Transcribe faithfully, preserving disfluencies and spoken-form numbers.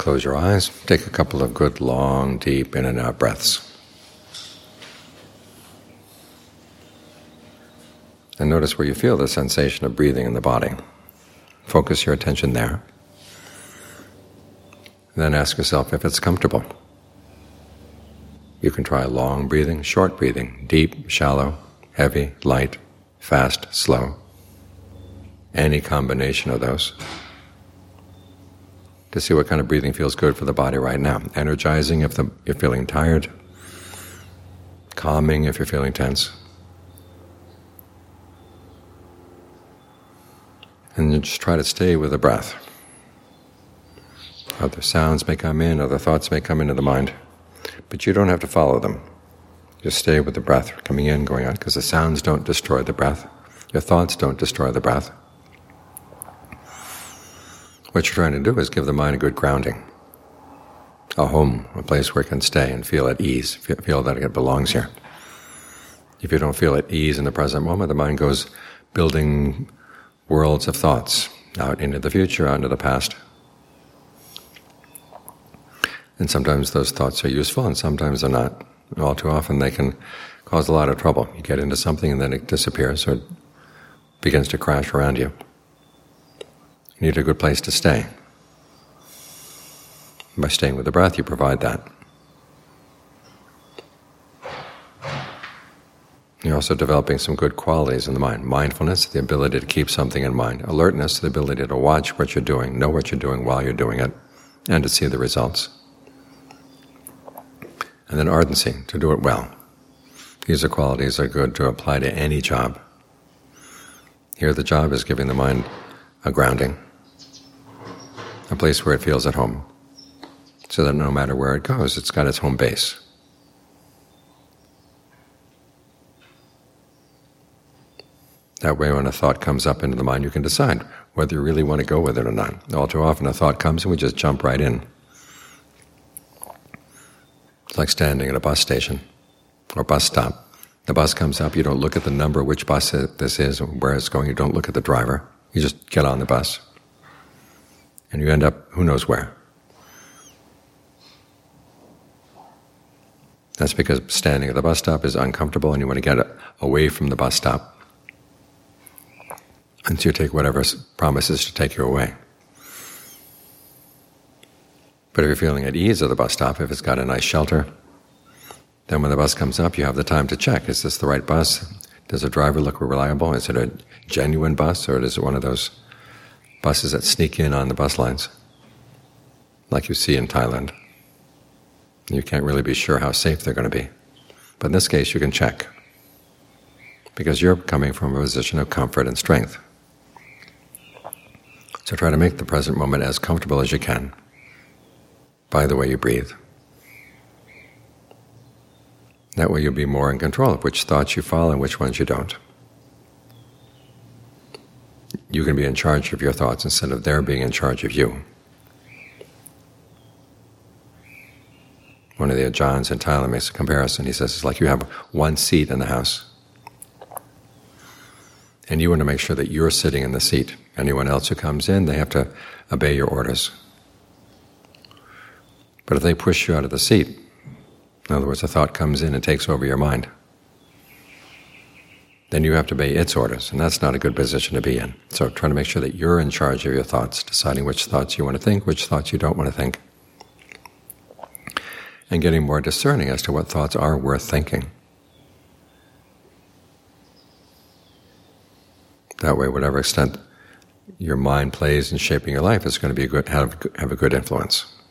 close your eyes. Take a couple of good, long, deep in and out breaths. And notice where you feel the sensation of breathing in the body. Focus your attention there. Then ask yourself if it's comfortable. You can try long breathing, short breathing, deep, shallow, heavy, light, fast, slow. Any combination of those. To see what kind of breathing feels good for the body right now. Energizing if the, you're feeling tired. Calming if you're feeling tense. And you just try to stay with the breath. Other sounds may come in, other thoughts may come into the mind, but you don't have to follow them. Just stay with the breath coming in, going out, because the sounds don't destroy the breath. Your thoughts don't destroy the breath. What you're trying to do is give the mind a good grounding, a home, a place where it can stay and feel at ease, feel that it belongs here. If you don't feel at ease in the present moment, the mind goes building worlds of thoughts out into the future, out into the past. And sometimes those thoughts are useful and sometimes they're not. And all too often they can cause a lot of trouble. You get into something and then it disappears or it begins to crash around you. You need a good place to stay. By staying with the breath, you provide that. You're also developing some good qualities in the mind. Mindfulness, the ability to keep something in mind. Alertness, the ability to watch what you're doing, know what you're doing while you're doing it, and to see the results. And then ardency, to do it well. These are qualities that are good to apply to any job. Here the job is giving the mind a grounding, a place where it feels at home, so that no matter where it goes, it's got its home base. That way when a thought comes up into the mind, you can decide whether you really want to go with it or not. All too often a thought comes and we just jump right in. It's like standing at a bus station or bus stop. The bus comes up, you don't look at the number, which bus this is, where it's going, you don't look at the driver. You just get on the bus. And you end up who knows where. That's because standing at the bus stop is uncomfortable and you want to get away from the bus stop. And so you take whatever promises to take you away. But if you're feeling at ease at the bus stop, if it's got a nice shelter, then when the bus comes up, you have the time to check, is this the right bus? Does the driver look reliable? Is it a genuine bus, or is it one of those buses that sneak in on the bus lines, like you see in Thailand? You can't really be sure how safe they're going to be. But in this case, you can check, because you're coming from a position of comfort and strength. So try to make the present moment as comfortable as you can by the way you breathe. That way you'll be more in control of which thoughts you follow and which ones you don't. You can be in charge of your thoughts instead of their being in charge of you. One of the Ajahns in Thailand makes a comparison. He says it's like you have one seat in the house, and you want to make sure that you're sitting in the seat. Anyone else who comes in, they have to obey your orders. But if they push you out of the seat, in other words, a thought comes in and takes over your mind, then you have to obey its orders, and that's not a good position to be in. So try to make sure that you're in charge of your thoughts, deciding which thoughts you want to think, which thoughts you don't want to think, and getting more discerning as to what thoughts are worth thinking. That way, whatever extent your mind plays in shaping your life is going to be a good, have, have a good influence.